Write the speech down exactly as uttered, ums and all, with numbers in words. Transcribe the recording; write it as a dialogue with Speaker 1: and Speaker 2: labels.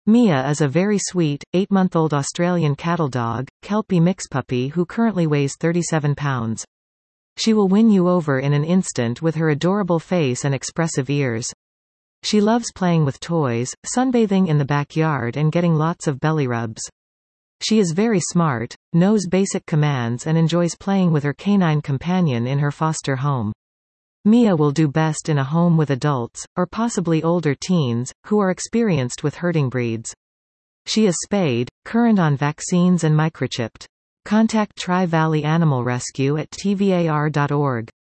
Speaker 1: Mia is a very sweet, eight-month-old Australian cattle dog, Kelpie mix puppy who currently weighs thirty-seven pounds. She will win you over in an instant with her adorable face and expressive ears. She loves playing with toys, sunbathing in the backyard and getting lots of belly rubs. She is very smart, knows basic commands and enjoys playing with her canine companion in her foster home. Mia will do best in a home with adults, or possibly older teens, who are experienced with herding breeds. She is spayed, current on vaccines and microchipped. Contact Tri-Valley Animal Rescue at T V A R dot org.